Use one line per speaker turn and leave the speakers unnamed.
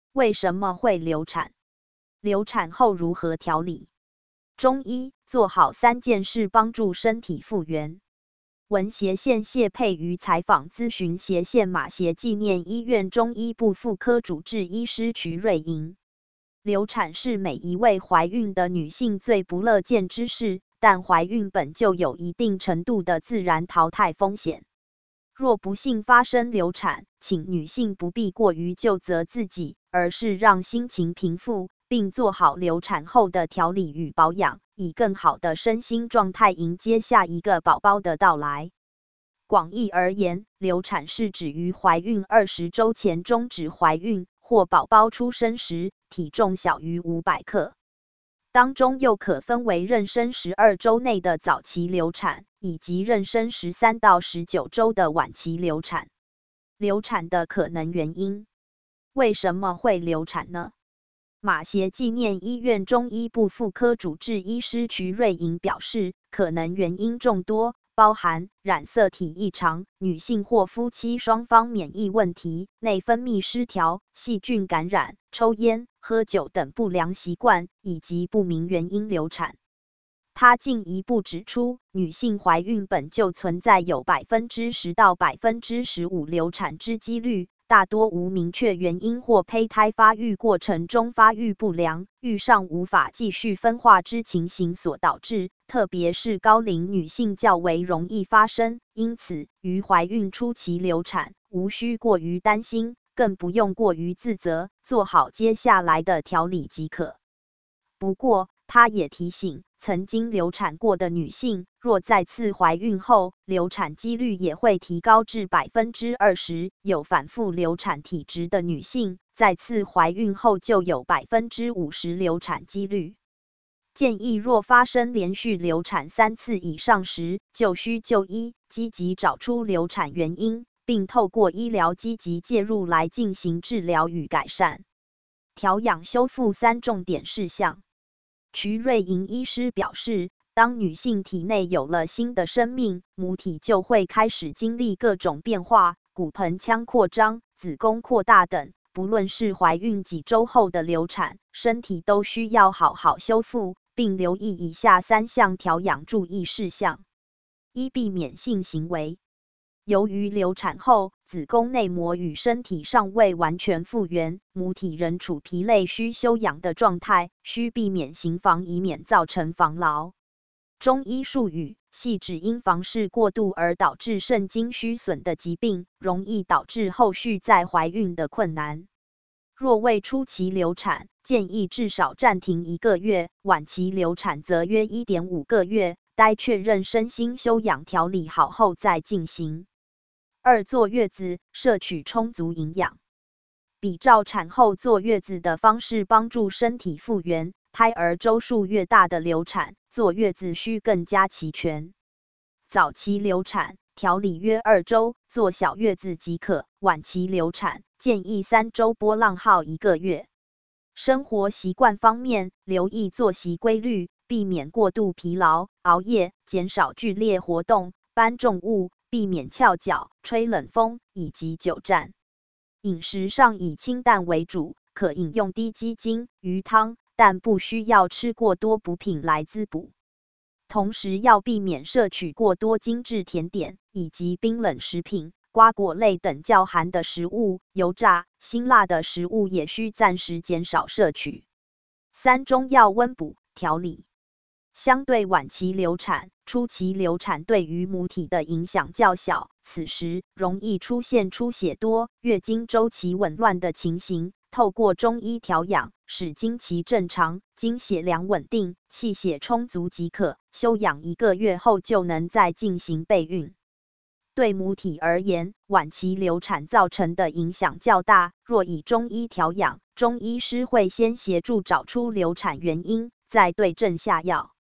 为什么会流产？流产后如何调理？中医做好3件事帮助身体复原。文斜线谢佩瑜采访咨询斜线马偕纪念医院中医部妇科主治医师瞿瑞莹。流产是每一位怀孕的女性最不乐见之事，但怀孕本就有一定程度的自然淘汰风险。若不幸发生流产，请女性不必过于究责自己，而是让心情平复，并做好流产后的调理与保养，以更好的身心状态迎接下一个宝宝的到来。广义而言，流产是指于怀孕20周前终止怀孕，或宝宝出生时体重小于500克。当中又可分为妊娠12周内的早期流产，以及妊娠13到19周的晚期流产。流产的可能原因，为什么会流产呢？马偕纪念医院中医部妇科主治医师瞿瑞莹表示，可能原因众多，包含染色体异常、女性或夫妻双方免疫问题、内分泌失调、细菌感染、抽烟、喝酒等不良习惯，以及不明原因流产。他进一步指出，女性怀孕本就存在有10%到15%流产之几率，大多无明确原因或胚胎发育过程中发育不良、遇上无法继续分化之情形所导致，特别是高龄女性较为容易发生，因此于怀孕初期流产，无需过于担心，更不用过于自责，做好接下来的调理即可。不过，他也提醒，曾经流产过的女性，若再次怀孕后，流产几率也会提高至20%，有反复流产体质的女性，再次怀孕后就有50%流产几率。建议若发生连续流产3次以上时，就需就医，积极找出流产原因，并透过医疗积极介入来进行治疗与改善。调养修复3重点事项。瞿瑞莹医师表示，当女性体内有了新的生命，母体就会开始经历各种变化，骨盆腔扩张、子宫扩大等，不论是怀孕几周后的流产，身体都需要好好修复，并留意以下3项调养注意事项。1、避免性行为。由于流产后，子宫内膜与身体尚未完全复原，母体仍处疲累需休养的状态，需避免行房以免造成房劳。中医术语系指因房事过度而导致肾精虚损的疾病，容易导致后续再怀孕的困难。若为初期流产，建议至少暂停1个月，晚期流产则约1.5个月，待确认身心休养调理好后再进行。2、坐月子，摄取充足营养。比照产后坐月子的方式帮助身体复原，胎儿周数越大的流产，坐月子需更加齐全。早期流产，调理约2周，坐小月子即可；晚期流产，建议3周，波浪号1个月。生活习惯方面，留意作息规律，避免过度疲劳、熬夜，减少剧烈活动、搬重物，避免翘脚、吹冷风以及久站。饮食上以清淡为主，可饮用低鸡精、鱼汤，但不需要吃过多补品来滋补。同时要避免摄取过多精致甜点以及冰冷食品、瓜果类等较寒的食物，油炸、辛辣的食物也需暂时减少摄取。3、中药温补调理。相对晚期流产，初期流产对于母体的影响较小，此时容易出现出血多、月经周期紊乱的情形，透过中医调养，使经期正常、经血量稳定、气血充足即可，休养1个月后就能再进行备孕。对母体而言，晚期流产造成的影响较大，若以中医调养，中医师会先协助找出流产原因，再对症下药。